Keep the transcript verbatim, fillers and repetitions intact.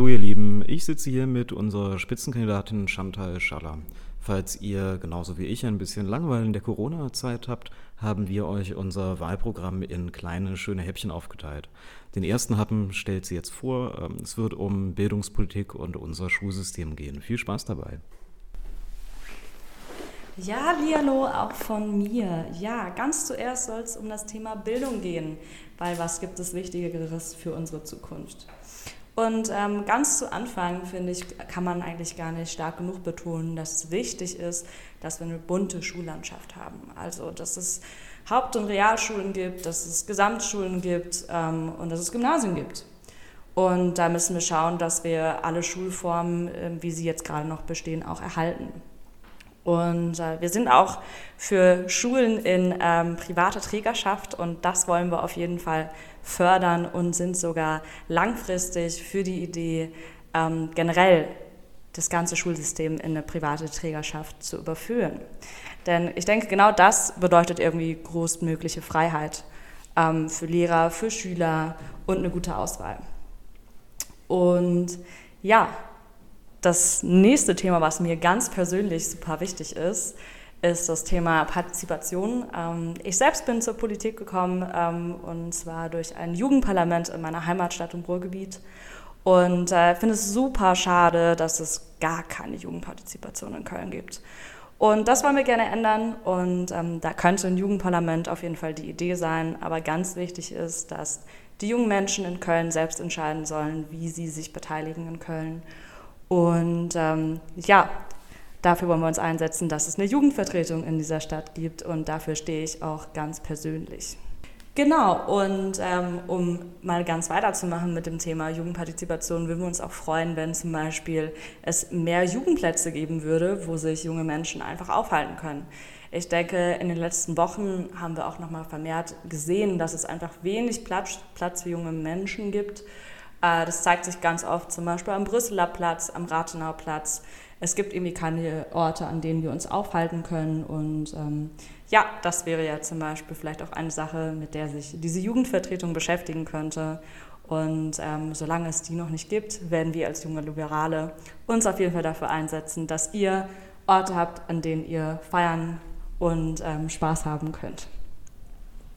Hallo ihr Lieben, ich sitze hier mit unserer Spitzenkandidatin Chantal Schaller. Falls ihr genauso wie ich ein bisschen Langeweile in der Corona-Zeit habt, haben wir euch unser Wahlprogramm in kleine, schöne Häppchen aufgeteilt. Den ersten Happen stellt sie jetzt vor. Es wird um Bildungspolitik und unser Schulsystem gehen. Viel Spaß dabei. Ja, hallihallo, auch von mir. Ja, ganz zuerst soll es um das Thema Bildung gehen, weil was gibt es Wichtigeres für unsere Zukunft? Und ähm, ganz zu Anfang, finde ich, kann man eigentlich gar nicht stark genug betonen, dass es wichtig ist, dass wir eine bunte Schullandschaft haben. Also, dass es Haupt- und Realschulen gibt, dass es Gesamtschulen gibt ähm, und dass es Gymnasien gibt. Und da müssen wir schauen, dass wir alle Schulformen, äh, wie sie jetzt gerade noch bestehen, auch erhalten. Und äh, wir sind auch für Schulen in ähm, privater Trägerschaft und das wollen wir auf jeden Fall fördern und sind sogar langfristig für die Idee, ähm, generell das ganze Schulsystem in eine private Trägerschaft zu überführen. Denn ich denke, genau das bedeutet irgendwie größtmögliche Freiheit ähm, für Lehrer, für Schüler und eine gute Auswahl. Und ja, das nächste Thema, was mir ganz persönlich super wichtig ist, ist das Thema Partizipation. Ich selbst bin zur Politik gekommen und zwar durch ein Jugendparlament in meiner Heimatstadt im Ruhrgebiet und finde es super schade, dass es gar keine Jugendpartizipation in Köln gibt. Und das wollen wir gerne ändern und da könnte ein Jugendparlament auf jeden Fall die Idee sein, aber ganz wichtig ist, dass die jungen Menschen in Köln selbst entscheiden sollen, wie sie sich beteiligen in Köln. Und ähm, ja, dafür wollen wir uns einsetzen, dass es eine Jugendvertretung in dieser Stadt gibt und dafür stehe ich auch ganz persönlich. Genau, und ähm, um mal ganz weiterzumachen mit dem Thema Jugendpartizipation, würden wir uns auch freuen, wenn zum Beispiel es mehr Jugendplätze geben würde, wo sich junge Menschen einfach aufhalten können. Ich denke, in den letzten Wochen haben wir auch nochmal vermehrt gesehen, dass es einfach wenig Platz, Platz für junge Menschen gibt. Das zeigt sich ganz oft zum Beispiel am Brüsseler Platz, am Rathenauer Platz. Es gibt irgendwie keine Orte, an denen wir uns aufhalten können. Und ähm, ja, das wäre ja zum Beispiel vielleicht auch eine Sache, mit der sich diese Jugendvertretung beschäftigen könnte. Und ähm, solange es die noch nicht gibt, werden wir als junge Liberale uns auf jeden Fall dafür einsetzen, dass ihr Orte habt, an denen ihr feiern und ähm, Spaß haben könnt.